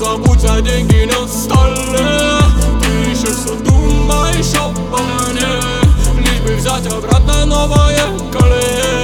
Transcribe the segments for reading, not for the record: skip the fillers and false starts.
забудь, а деньги на столе. Ты еще все думаешь обо мне, лишь бы взять обратно новое коле.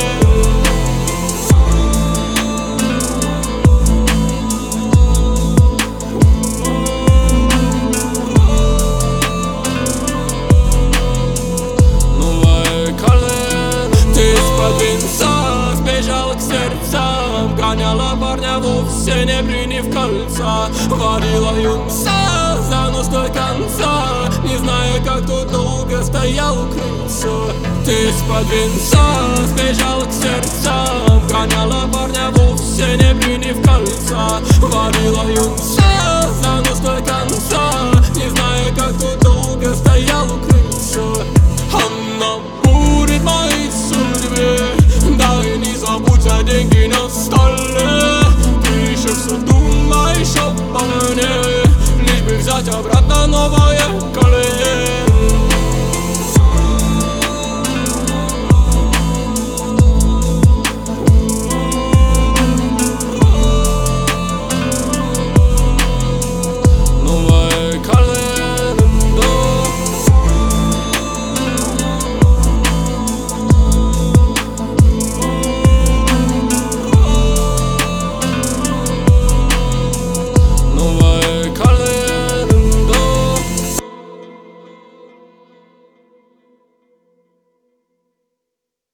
Сбежала к сердцам, гоняла парня вовсе не приняв кольца. Варила юнца за нос до конца, не зная, как тут долго стоял у крыльца. Ты из-под венца сбежала к сердцам, гоняла парня вовсе не приняв кольца. Варила юнца за нос до конца, не зная, как тут долго стоял у крыльца. Она бурит мои судьбы, да и не забудь, а деньги на столе. Ты еще все думаешь обо мне, лишь бы взять обратно новое